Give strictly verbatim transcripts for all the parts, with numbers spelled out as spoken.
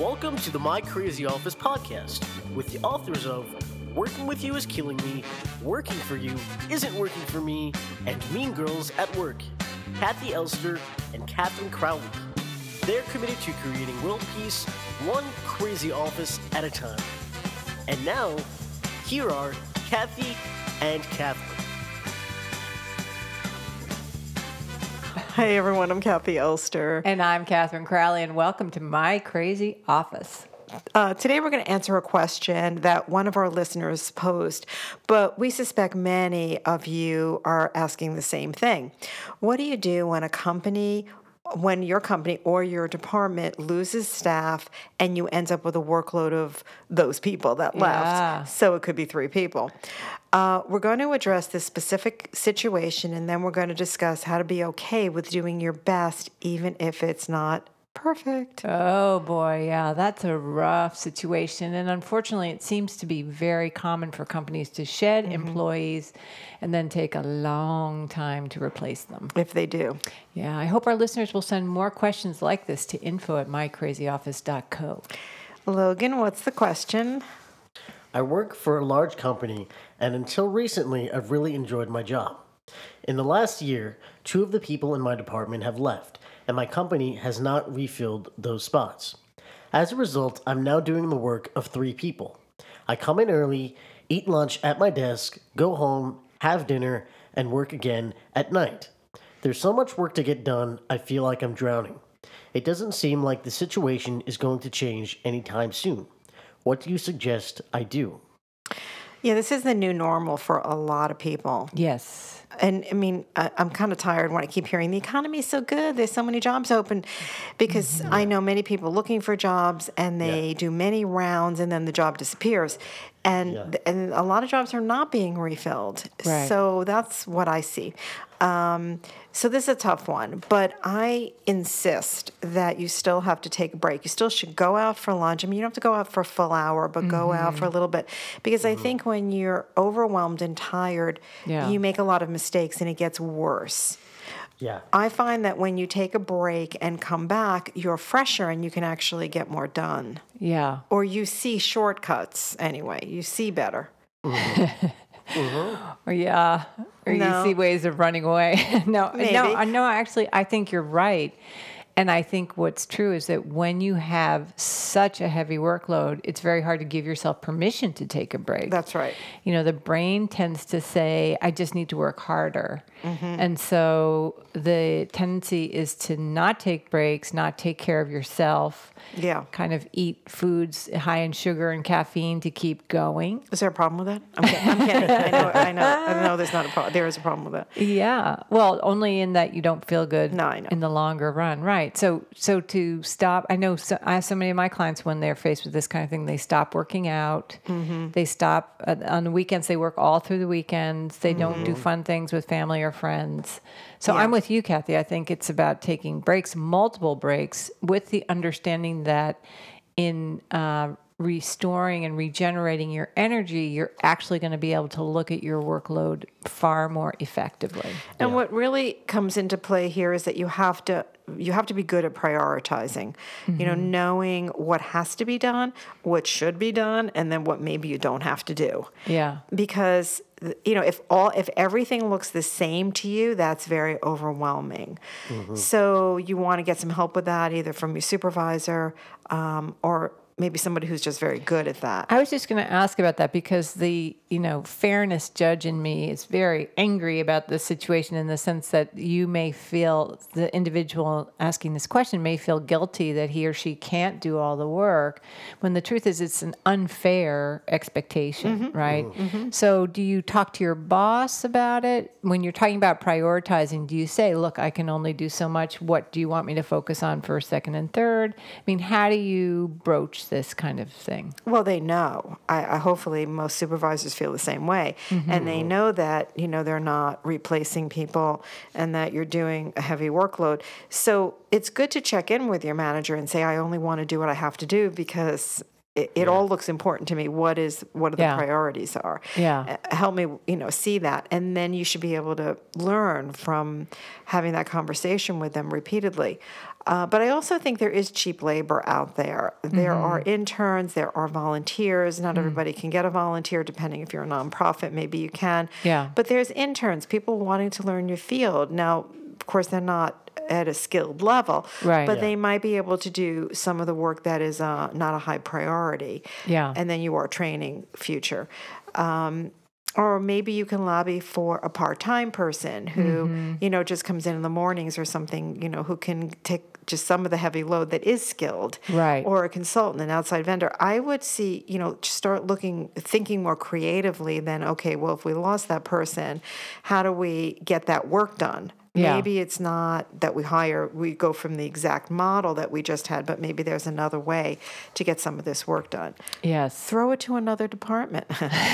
Welcome to the My Crazy Office podcast with the authors of Working With You Is Killing Me, Working For You Isn't Working For Me, and Mean Girls at Work, Kathy Elster and Catherine Crowley. They're committed to creating world peace, one crazy office at a time. And now, here are Kathy and Catherine. Hey everyone, I'm Kathy Elster. And I'm Catherine Crowley, and welcome to My Crazy Office. Uh, today we're going to answer a question that one of our listeners posed, but we suspect many of you are asking the same thing. What do you do when a company, when your company or your department loses staff and you end up with a workload of those people that left? Yeah. So it could be three people. Uh, we're going to address this specific situation, and then we're going to discuss how to be okay with doing your best, even if it's not perfect. Oh boy, yeah, that's a rough situation. And unfortunately, it seems to be very common for companies to shed mm-hmm. employees and then take a long time to replace them. If they do. Yeah, I hope our listeners will send more questions like this to info at my crazy office dot co. Logan, what's the question? I work for a large company, and until recently, I've really enjoyed my job. In the last year, two of the people in my department have left, and my company has not refilled those spots. As a result, I'm now doing the work of three people. I come in early, eat lunch at my desk, go home, have dinner, and work again at night. There's so much work to get done, I feel like I'm drowning. It doesn't seem like the situation is going to change anytime soon. What do you suggest I do? Yeah, this is the new normal for a lot of people. Yes. And I mean, I, I'm kind of tired when I keep hearing the economy is so good. There's so many jobs open, because mm-hmm. I know many people looking for jobs, and they yeah. do many rounds, and then the job disappears, and yeah. and a lot of jobs are not being refilled. Right. So that's what I see. Um, so this is a tough one, but I insist that you still have to take a break. You still should go out for lunch. I mean, you don't have to go out for a full hour, but mm-hmm. go out for a little bit, because mm-hmm. I think when you're overwhelmed and tired, yeah. you make a lot of mistakes and it gets worse. Yeah. I find that when you take a break and come back, you're fresher and you can actually get more done. Yeah. Or you see shortcuts anyway. You see better. Mm-hmm. Mm-hmm. Or yeah, or no. you see ways of running away. no, Maybe. no, no. Actually, I think you're right, and I think what's true is that when you have such a heavy workload, it's very hard to give yourself permission to take a break. That's right. You know, the brain tends to say, "I just need to work harder," mm-hmm. and so the tendency is to not take breaks, not take care of yourself. Yeah. Kind of eat foods high in sugar and caffeine to keep going. Is there a problem with that? I'm kidding. I'm kidding. I know. I know. I know. There's not a problem. There is a problem with that. Yeah. Well, only in that you don't feel good. No, I know. In the longer run, right? So, so to stop. I know. So, I have so many of my clients when they're faced with this kind of thing, they stop working out. Mm-hmm. They stop uh, on the weekends. They work all through the weekends. They mm-hmm. don't do fun things with family or friends. So yeah. I'm with you, Kathy. I think it's about taking breaks, multiple breaks, with the understanding that in uh, restoring and regenerating your energy, you're actually going to be able to look at your workload far more effectively. And yeah. what really comes into play here is that you have to you have to be good at prioritizing. Mm-hmm. You know, knowing what has to be done, what should be done, and then what maybe you don't have to do. Yeah. Because you know, if all if everything looks the same to you, that's very overwhelming. Mm-hmm. So you want to get some help with that, either from your supervisor um, or maybe somebody who's just very good at that. I was just going to ask about that, because the, you know, fairness judge in me is very angry about the situation, in the sense that you may feel, the individual asking this question may feel guilty that he or she can't do all the work, when the truth is it's an unfair expectation, mm-hmm. right? Mm-hmm. So do you talk to your boss about it? When you're talking about prioritizing, do you say, look, I can only do so much. What do you want me to focus on first, second, and third? I mean, how do you broach this kind of thing? Well, they know. I, I hopefully most supervisors feel the same way, mm-hmm. and they know that, you know, they're not replacing people and that you're doing a heavy workload. So it's good to check in with your manager and say, I only want to do what I have to do, because it, it yeah. all looks important to me. What is what are the yeah. priorities are? Yeah. Uh, help me, you know, see that, and then you should be able to learn from having that conversation with them repeatedly. Uh, but I also think there is cheap labor out there. There Mm-hmm. are interns, there are volunteers. Not everybody can get a volunteer, depending if you're a nonprofit, maybe you can. Yeah. But there's interns, people wanting to learn your field. Now, of course, they're not at a skilled level, Right. but Yeah. they might be able to do some of the work that is uh, not a high priority. Yeah. And then you are training future. Um, or maybe you can lobby for a part-time person who, Mm-hmm. you know, just comes in in the mornings or something, you know, who can take just some of the heavy load that is skilled. Right. Or a consultant, an outside vendor. I would see, you know, start looking, thinking more creatively than, okay, well, if we lost that person, how do we get that work done? Yeah. Maybe it's not that we hire, we go from the exact model that we just had, but maybe there's another way to get some of this work done. Yes. Throw it to another department.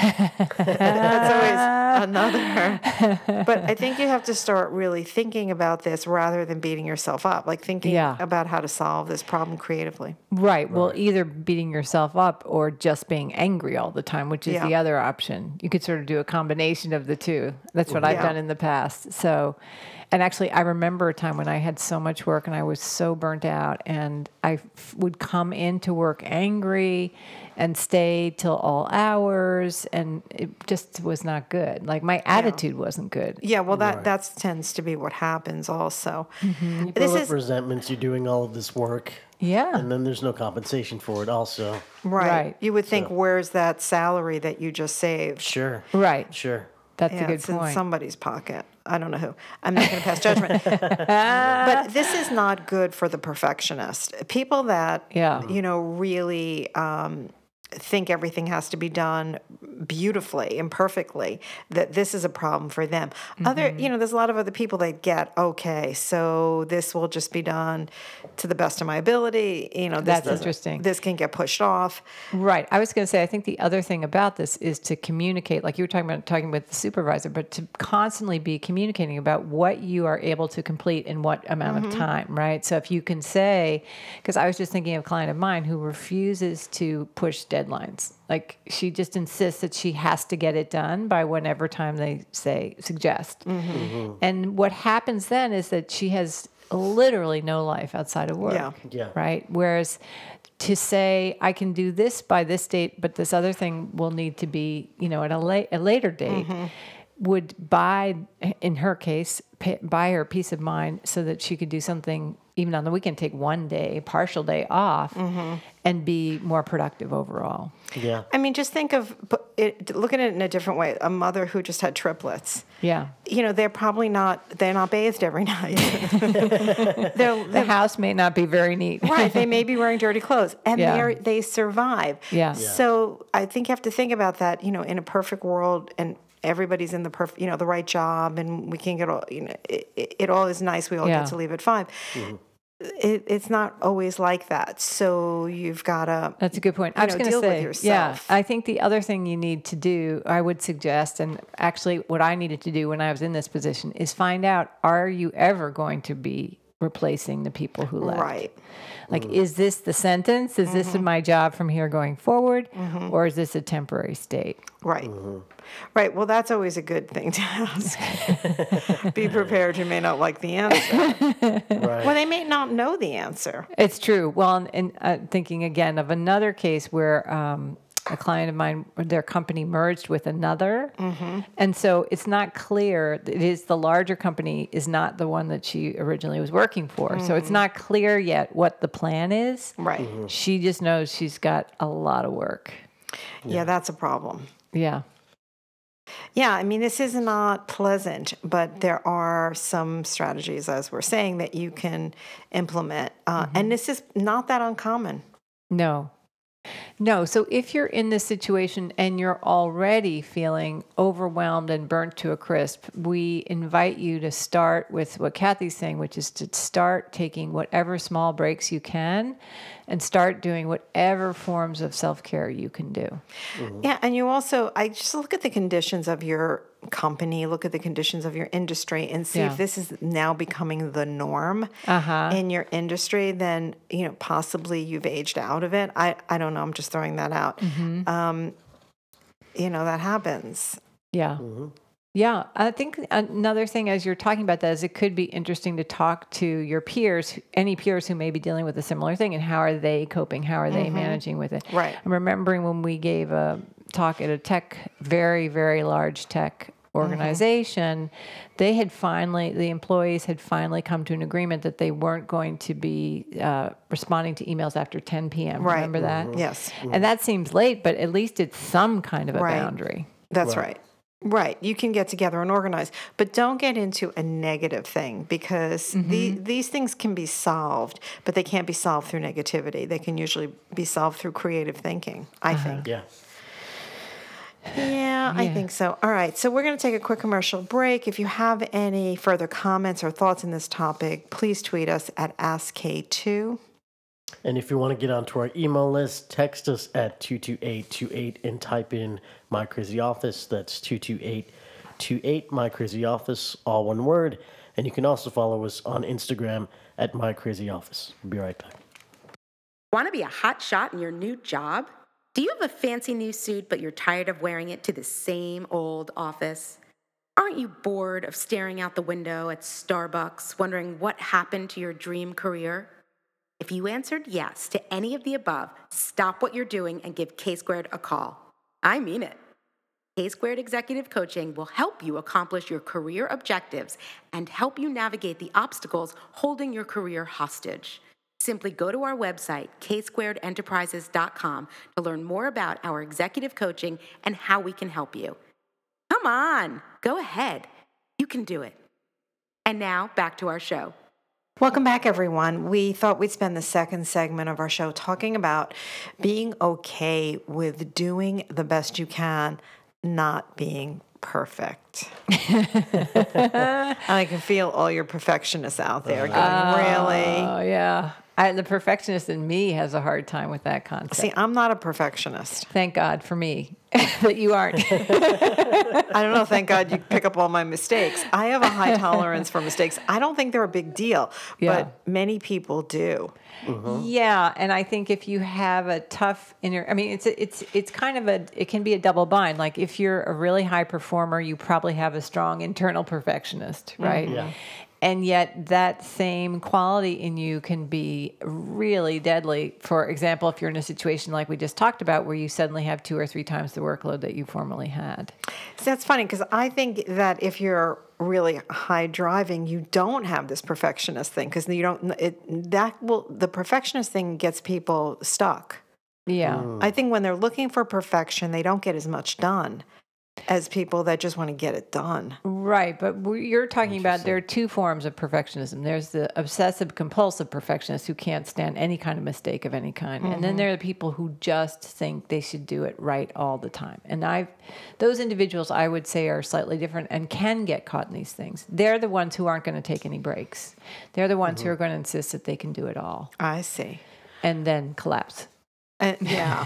That's always another. But I think you have to start really thinking about this rather than beating yourself up, like thinking Yeah. about how to solve this problem creatively. Right. Well, either beating yourself up or just being angry all the time, which is Yeah. the other option. You could sort of do a combination of the two. That's what I've Yeah. done in the past. So, and actually, I remember a time when I had so much work and I was so burnt out, and I f- would come into work angry and stay till all hours, and it just was not good. Like my attitude wasn't good. Yeah, well, that that's tends to be what happens also. You This build up is resentments. You're doing all of this work, Yeah. and then there's no compensation for it. Also, right. Right. You would think, where's that salary that you just saved? sure, Right. sure. That's Yeah, a good it's in point. somebody's pocket. I don't know who. I'm not going to pass judgment. But this is not good for the perfectionist. People that, Yeah. you know, really um, think everything has to be done beautifully and perfectly, that this is a problem for them. Other, you know, there's a lot of other people that get, okay, so this will just be done to the best of my ability. You know, this That's doesn't- interesting. This can get pushed off. Right. I was going to say, I think the other thing about this is to communicate, like you were talking about talking with the supervisor, but to constantly be communicating about what you are able to complete in what amount of time, right? So if you can say, because I was just thinking of a client of mine who refuses to push deadlines. Like she just insists that she has to get it done by whenever time they say, suggest. And what happens then is that she has literally no life outside of work. Yeah. Yeah. Right. Whereas to say I can do this by this date, but this other thing will need to be, you know, at a, la- a later date, would buy, in her case, pay, buy her peace of mind so that she could do something even on the weekend, take one day, partial day off, and be more productive overall. Yeah. I mean, just think of it, look at it in a different way. A mother who just had triplets. Yeah. You know, they're probably not, they're not bathed every night. they're, The house may not be very neat. right. They may be wearing dirty clothes and Yeah. they're, they survive. Yeah. Yeah. So I think you have to think about that, you know, in a perfect world and everybody's in the perfect, you know, the right job and we can get all, you know, it, it, it all is nice. We all Yeah. get to leave at five. It, it's not always like that. So you've got to. That's a good point. you I was know, going to deal with say, yourself. yeah, I think the other thing you need to do, I would suggest, and actually what I needed to do when I was in this position is find out, are you ever going to be replacing the people who left? Right. Like, is this the sentence? Is this my job from here going forward? Or is this a temporary state? Right. Right. Well, that's always a good thing to ask. Be prepared. You may not like the answer. Right. Well, they may not know the answer. It's true. Well, and, and uh, thinking again of another case where um, a client of mine, their company merged with another. And so it's not clear. It is the larger company is not the one that she originally was working for. So it's not clear yet what the plan is. Right. She just knows she's got a lot of work. Yeah, that's a problem. Yeah. Yeah, I mean, this is not pleasant, but there are some strategies, as we're saying, that you can implement. Uh, And this is not that uncommon. No. No. So if you're in this situation and you're already feeling overwhelmed and burnt to a crisp, we invite you to start with what Kathy's saying, which is to start taking whatever small breaks you can and start doing whatever forms of self-care you can do. Yeah, and you also, I just look at the conditions of your company, look at the conditions of your industry, and see Yeah. if this is now becoming the norm Uh-huh. in your industry. Then you know possibly you've aged out of it. I I don't know. I'm just throwing that out. Um, you know that happens. Yeah. Yeah, I think another thing as you're talking about that is it could be interesting to talk to your peers, any peers who may be dealing with a similar thing, and how are they coping? How are they mm-hmm. managing with it? Right. I'm remembering when we gave a talk at a tech, very, very large tech organization, mm-hmm. they had finally, the employees had finally come to an agreement that they weren't going to be uh, responding to emails after ten p.m. Right. Remember that? Mm-hmm. Yes. Mm-hmm. And that seems late, but at least it's some kind of a right. boundary. That's right. right. Right. You can get together and organize, but don't get into a negative thing because mm-hmm. the, these things can be solved, but they can't be solved through negativity. They can usually be solved through creative thinking, I uh-huh. think. Yeah. yeah. Yeah, I think so. All right. So we're going to take a quick commercial break. If you have any further comments or thoughts on this topic, please tweet us at ask K two. And if you want to get onto our email list, text us at two two eight two eight and type in My Crazy Office. That's two two eight two eight My Crazy Office, all one word. And you can also follow us on Instagram at My Crazy Office. We'll be right back. Want to be a hot shot in your new job? Do you have a fancy new suit, but you're tired of wearing it to the same old office? Aren't you bored of staring out the window at Starbucks, wondering what happened to your dream career? If you answered yes to any of the above, stop what you're doing and give K Squared a call. I mean it. K Squared Executive Coaching will help you accomplish your career objectives and help you navigate the obstacles holding your career hostage. Simply go to our website, k squared enterprises dot com, to learn more about our executive coaching and how we can help you. Come on, go ahead. You can do it. And now, back to our show. Welcome back, everyone. We thought we'd spend the second segment of our show talking about being okay with doing the best you can, not being perfect. I can feel all your perfectionists out there going, oh, really? Oh, yeah. I, the perfectionist in me has a hard time with that concept. See, I'm not a perfectionist. Thank God for me that you aren't. I don't know. Thank God you pick up all my mistakes. I have a high tolerance for mistakes. I don't think they're a big deal, yeah. but many people do. Mm-hmm. Yeah, and I think if you have a tough inner, I mean, it's a, it's it's kind of a, it can be a double bind. Like if you're a really high performer, you probably have a strong internal perfectionist, right? Mm-hmm. Yeah. And yet that same quality in you can be really deadly. For example, if you're in a situation like we just talked about where you suddenly have two or three times the workload that you formerly had. So that's funny because I think that if you're really high driving, you don't have this perfectionist thing because you don't, it, that will, the perfectionist thing gets people stuck. Yeah. Mm. I think when they're looking for perfection, they don't get as much done as people that just want to get it done. Right, but you're talking about there are two forms of perfectionism. There's the obsessive compulsive perfectionist who can't stand any kind of mistake of any kind. Mm-hmm. And then there are the people who just think they should do it right all the time. And I've those individuals I would say are slightly different and can get caught in these things. They're the ones who aren't going to take any breaks. They're the ones mm-hmm. who are going to insist that they can do it all. I see. And then collapse. Uh, yeah.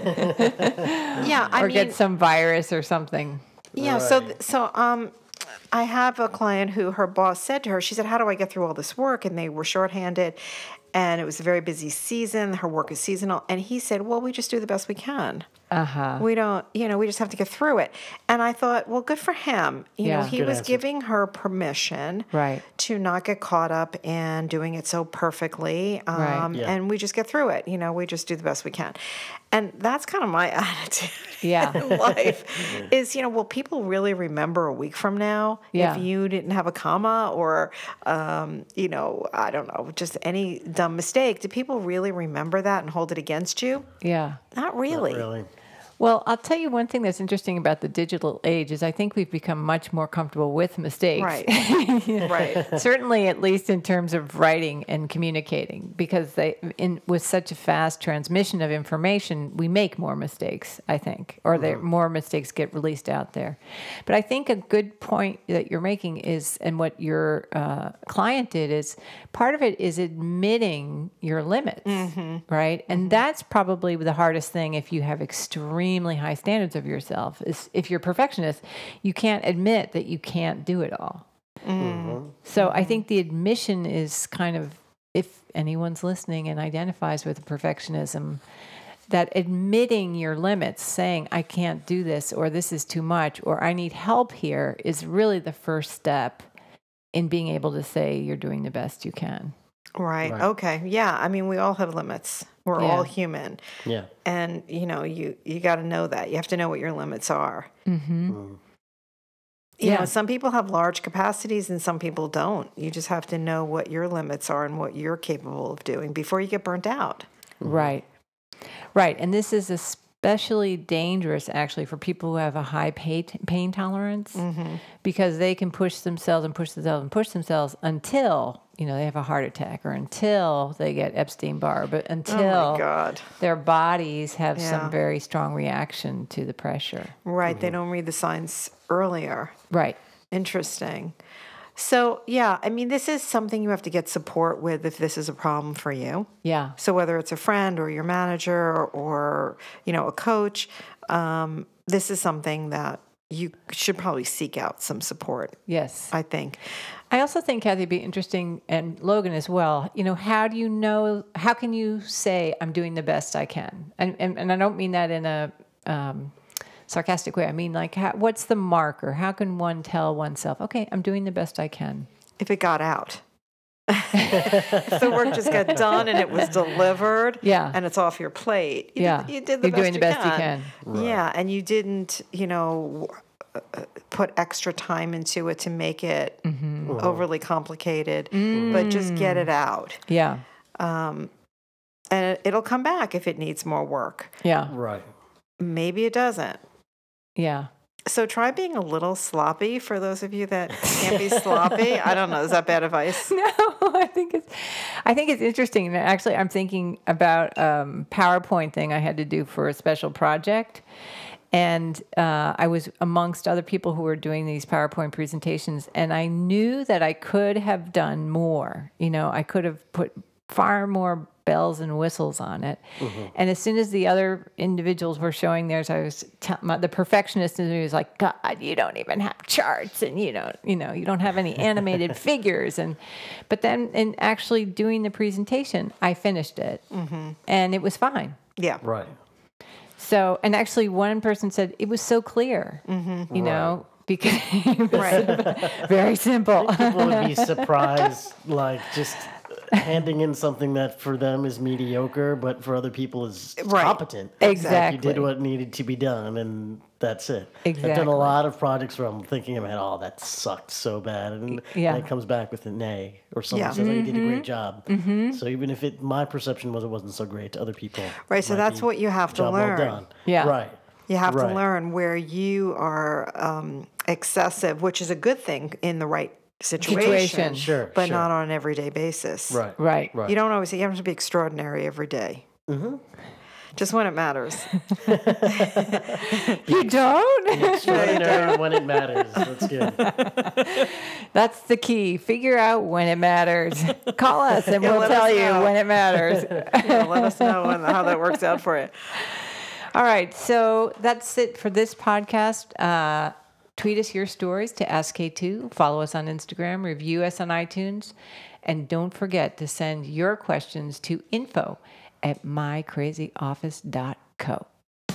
yeah. I or mean, get some virus or something. Yeah. Right. So, so, um, I have a client who her boss said to her, she said, how do I get through all this work? And they were shorthanded and it was a very busy season. Her work is seasonal. And he said, well, we just do the best we can. Uh-huh. We don't, you know, we just have to get through it. And I thought, well, good for him. You yeah. know, he good was answer. giving her permission right. to not get caught up in doing it so perfectly. Um, right. yeah. And we just get through it. You know, we just do the best we can. And that's kind of my attitude yeah. in life is, you know, will people really remember a week from now yeah. if you didn't have a comma or, um, you know, I don't know, just any dumb mistake? Do people really remember that and hold it against you? Yeah. Not really. Not really. Well, I'll tell you one thing that's interesting about the digital age is I think we've become much more comfortable with mistakes. Right. right. Certainly, at least in terms of writing and communicating, because they, in with such a fast transmission of information, we make more mistakes, I think, or there more mistakes get released out there. But I think a good point that you're making is, and what your uh, client did is, part of it is admitting your limits, mm-hmm. right? And mm-hmm. that's probably the hardest thing if you have extreme extremely high standards of yourself. Is if you're a perfectionist, you can't admit that you can't do it all. Mm-hmm. So I think the admission is kind of, if anyone's listening and identifies with perfectionism, that admitting your limits, saying, I can't do this, or this is too much, or I need help here, is really the first step in being able to say you're doing the best you can. Right. Right. Okay. Yeah. I mean, we all have limits. We're Yeah. all human. Yeah. And, you know, you, you got to know that. You have to know what your limits are. Mm-hmm. Mm. You Yeah. know, some people have large capacities and some people don't. You just have to know what your limits are and what you're capable of doing before you get burnt out. Right. Right. And this is especially dangerous, actually, for people who have a high pain, pain tolerance Mm-hmm. because they can push themselves and push themselves and push themselves until, you know, they have a heart attack or until they get Epstein-Barr, but until Oh, my God. their bodies have Yeah. some very strong reaction to the pressure. Right. They don't read the signs earlier. Right. Interesting. So, yeah, I mean, this is something you have to get support with if this is a problem for you. Yeah. So whether it's a friend or your manager or, you know, a coach, um, this is something that you should probably seek out some support, Yes. I think. I also think, Kathy, it'd be interesting, and Logan as well, you know, how do you know, how can you say, I'm doing the best I can? And and, and I don't mean that in a um, sarcastic way. I mean, like, how, what's the marker? How can one tell oneself, okay, I'm doing the best I can? If it got out. If the work just got done and it was delivered Yeah. and it's off your plate, you Yeah. did, you did the You're best doing the you best you can. can. Yeah, and you didn't, you know, uh, put extra time into it to make it Mm-hmm. overly complicated, but just get it out. Yeah. And it, it'll come back if it needs more work. Yeah. Right. Maybe it doesn't. Yeah. So try being a little sloppy for those of you that can't be sloppy. I don't know. Is that bad advice? No, I think it's, I think it's interesting. And actually, I'm thinking about um, PowerPoint thing I had to do for a special project, and uh, I was amongst other people who were doing these PowerPoint presentations, and I knew that I could have done more. You know, I could have put far more bells and whistles on it. Mm-hmm. And as soon as the other individuals were showing theirs, I was t- my, the perfectionist in me was like, God, you don't even have charts, and you don't, you know, you don't have any animated figures. And but then in actually doing the presentation, I finished it, mm-hmm. and it was fine. Yeah. Right. So, and actually, one person said it was so clear, mm-hmm. you Right. know, because it was Right. very simple. People would be surprised, like just handing in something that for them is mediocre, but for other people is Right. competent. Exactly. Like you did what needed to be done, and that's it. I've done Exactly. a lot of projects where I'm thinking about, oh, that sucked so bad, and, Yeah. and it comes back with an A, or someone Yeah. says, oh, you did a great job. Mm-hmm. So even if it, my perception was it wasn't so great to other people, Right, so it might that's be what you have to job learn. Well done. Yeah. Right. You have Right. to learn where you are um, excessive, which is a good thing in the right situation, Situation. Sure, but sure. not on an everyday basis. Right. Right. Right. You don't always. You have to be extraordinary every day. Mm-hmm. Just when it matters. You don't? Extraordinary when it matters. That's good. That's the key. Figure out when it matters. Call us and Yeah, we'll let tell us you know. when it matters. Yeah, let us know when, how that works out for you. All right. So that's it for this podcast. Uh, tweet us your stories to Ask K two. Follow us on Instagram. Review us on iTunes. And don't forget to send your questions to info at my crazy office dot co.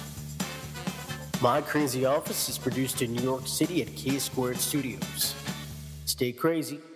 My Crazy Office is produced in New York City at K Squared Studios. Stay crazy.